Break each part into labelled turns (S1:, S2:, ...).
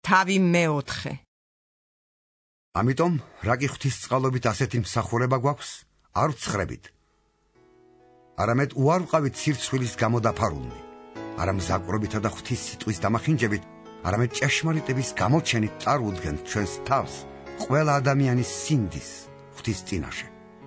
S1: თავი მეოთხე.
S2: ამიტომ რა კი ღვთისწყალობით ასეთი მსახურება გვაქვს, არ ვცხრებით. არამედ უარ ვყავით სირცხვილის გამო დაფარულნი, არა მზაკვრობითა და ღვთის სიტყვის დამახინჯებით, არამედ ჭეშმარიტების გამოჩენით წარუდგენთ ჩვენს თავს ყველა ადამიანის სინდის ღვთის წინაშე.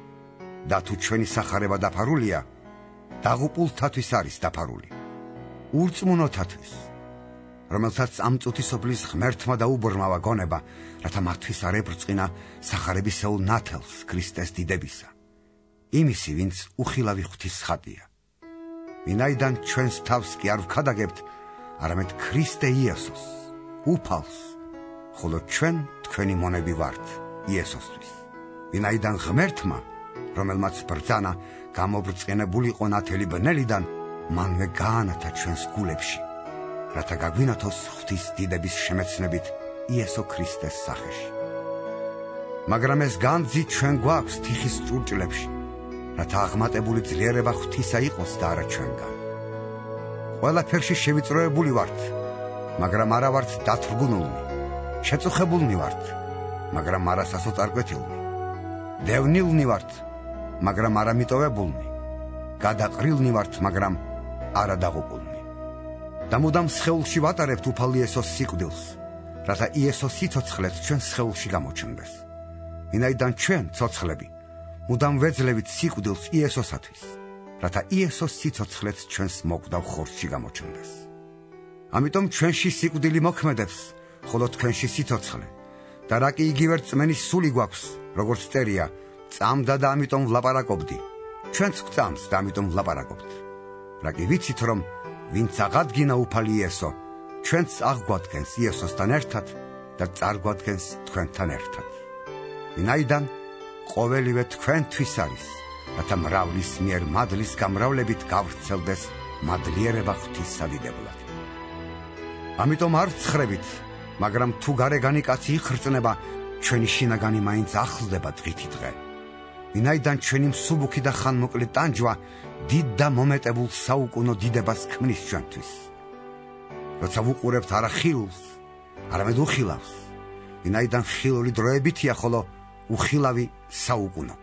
S2: და თუ ჩვენი სახარება დაფარულია, დაღუპულთათვის არის დაფარული, ურწმუნოთათვის, რომელთაც ამ წუთისოფლის ღმერთმა დაუბრმავა გონება, რათა მათთვის არ ებრწყინა სახარებისეულ ნათელს ქრისტეს დიდებისა. იმისი, ვინც უხილავი ღვთის ხატია. ვინაიდან ჩვენს თავს კი არ ვქადაგებთ, არამედ ქრისტე იესოს, უფალს, ხოლო ჩვენ თქვენი მონები ვართ იესოსთვის. ვინაიდან ღმერთმა, რომელმაც ბრძანა გამობრწყინებულიყო ნათელი ბნელიდან, მანვე გაანათა ჩვენს გულებში, რათა გაგვინათოს ღვთის დიდების შემეცნებით იესო ქრისტეს სახეში. მაგრამ ეს განძი ჩვენ გვაქვს თიხის ჭურჭლებში, რათა აღმატებული ძლიერება ღვთისა იყოს და არა ჩვენგან. ყველაფერში შევიწროებული ვართ, მაგრამ არა ვართ დათრგუნულნი, შეწუხებულნი ვართ, მაგრამ არა სასოწარკვეთილნი, დევნილნი ვართ, მაგრამ არა მიტოვებულნი, გადაყრილნი ვართ, მაგრამ არა დაღუპულნი. და მუდამ სხეულში ვატარებთ უფალ იესოს სიკვდილს, რათა იესოს სიცოცხლეც ჩვენ სხეულში გამოჩნდეს. ვინაიდან ჩვენ, ცოცხლები, მუდამ ვეძლევით სიკვდილს იესოსათვის, რათა იესოს სიცოცხლეც ჩვენს მოკვდავ ხორცში გამოჩნდეს. ამიტომ ჩვენში სიკვდილი მოქმედებს, ხოლო თქვენში სიცოცხლე, და რა კი იგივე რწმენის სული გვაქვს, როგორც წერია, წამდა და ამიტომ ვლაპარაკობდი, ჩვენც გვწამს და ამიტომ ვლაპარაკობთ. რა კი ვიცით, რომ ვინც აღადგინა უფალი იესო, ჩვენც აღგვადგენს იესოსთან ერთად და წარგვადგენს თქვენთან ერთად. ვინაიდან ყოველივე თქვენთვის არის, რათა მრავლის მიერ მადლის გამრავლებით გავრცელდეს მადლიერება ღვთის სადიდებლად. ამიტომ არ ვცხრებით, მაგრამ თუ გარეგანი კაცი იხრწნება, ჩვენი შინაგანი მაინც ახლდება დღითი დღე. ვინაიდან ჩვენი მსუბუქი და ხანმოკლე ტანჯვა დიდ და მომეტებულ საუკუნო დიდებას ქმნის ჩვენთვის. როცა ვუყურებთ არა ხილულს, არამედ უხილავს, ვინაიდან ხილული დროებითია, ხოლო უხილავი საუკუნო.